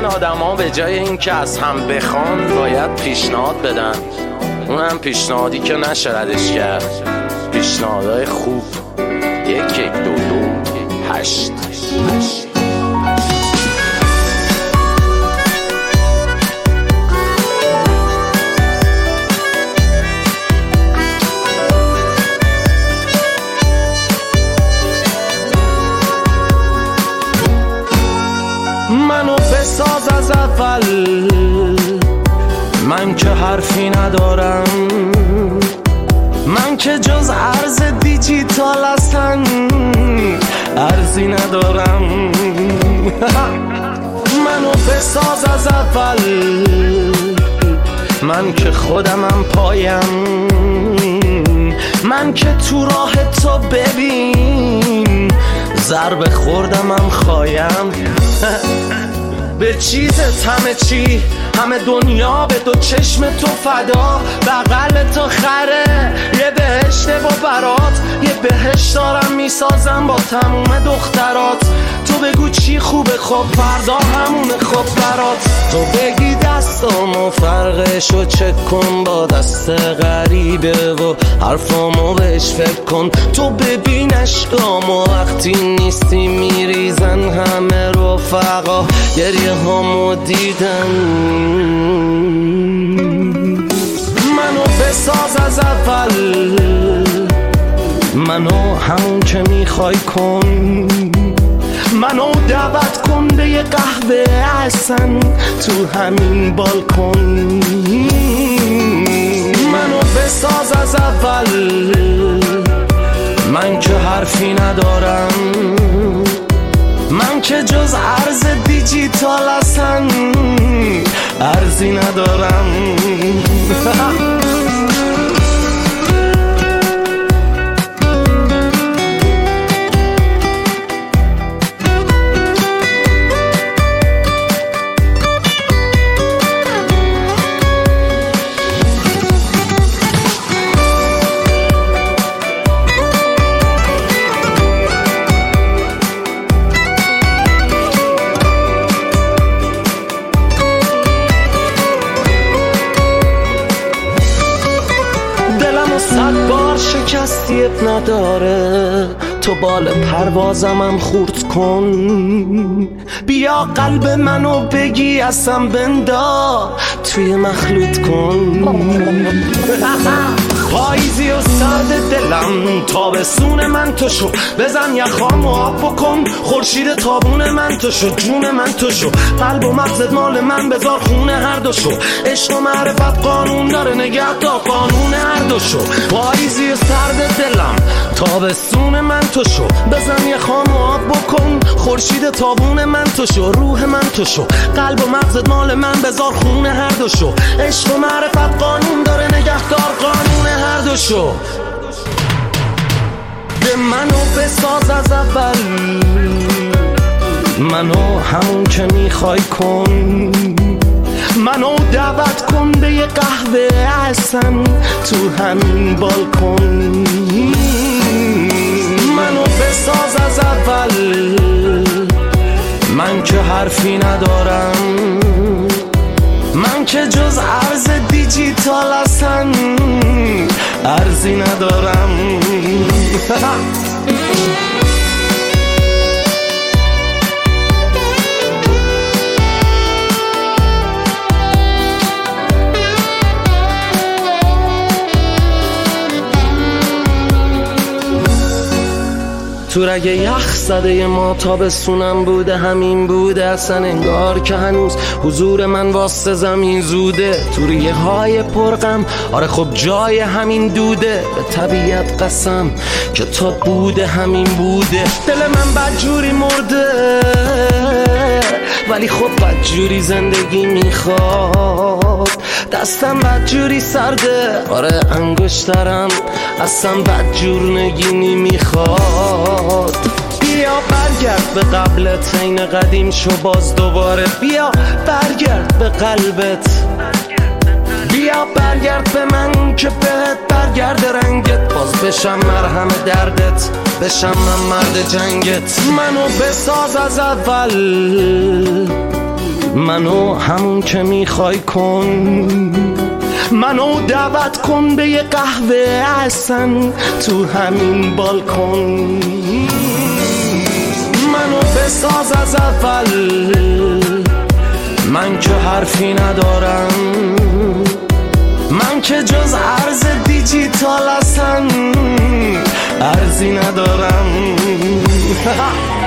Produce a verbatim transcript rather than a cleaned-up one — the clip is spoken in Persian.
آدم ها به جای این که از هم بخوان باید پیشنهاد بدن، اونم پیشنهادی که نشه ردش کرد. پیشنهادهای خوب یک یک دو دو هشت هشت. منو بساز از اول، من که حرفی ندارم، من که جز ارز دیجیتال هستن ارزی ندارم. منو بساز از اول، من که خودمم پایم، من که تو راه تو ببین ضربه خوردمم خوایم. به چیزت همه چی، همه دنیا به دو چشم تو فدا، بغل تو خره یه بهشت با برات، یه بهشت دارم میسازم با تموم دخترات. تو بگو چی خوبه خب فردا همونه خب برات، تو بگی دستامو فرقشو چک کن با دست غریبه و حرفامو بهش فکر کن. تو ببین عشقامو وقتی نیستی میریزن همه رفقا، گریه هامو دیدن. منو بساز از اول، منو همون که میخوای کن، منو دعوت کن به یه قهوه احسن تو همین بالکن. منو بساز از اول، من که حرفی ندارم، من که جز ارز دیجیتال هستن ارزی ندارم. صد بار شکستی اب نداره، تو بال پروازمم خورد کن. بیا قلب منو بگی اصلا بندا توی مخلوط کن. پاییزی و سرد دلم تابستون من تو شو، بزن یخامو آب بکن خورشید تابون من تو شو، جون من تو شو، قلب و مغزت مال من بذار خونه هر دو شو. عشق و معرفت قانون داره نگه تا قانون هر دو شو. پاییزی و سرد دلم تابستون من تو شو، بزن یخامو آب بکن خورشید تابون من تو شو، روح من تو شو، قلب و مغزت مال من بذار خونه هر دو شو. عشق و معرفت قانون داره نگهدار قانون هر دو شو. به منو بساز از اول، منو همون که میخوای کن، منو دعوت کن به یه قهوه احسن تو همین بالکن. منو بساز از اول، من که حرفی ندارم، من که جز ارز دیجیتال هستن ارزی ندارم. تو رگ یخ زده ما تابستونم بوده، همین بوده اصلا انگار که هنوز حضور من واسه زمین زوده. تو ریه های پرغم آره خب جای همین دوده، به طبیعت قسم که تا بوده همین بوده. دل من بدجوری مرده ولی خب بدجوری زندگی میخواد، دستم بدجوری سرده آره انگشترم اصلا بدجور نگینی میخواد. بیا برگرد به قبلت این قدیم شو باز دوباره، بیا برگرد به قلبت، بیا برگرد به من که بهت برگرد رنگت، باز بشم مرهم دردت، بشم من مرد جنگت. منو بساز از اول، منو همون که میخوای کن، منو دعوت کن به یه قهوه احسن تو همین بالکن. منو بساز از اول، من که حرفی ندارم، من که جز ارز دیجیتال اصلا ارزی ندارم.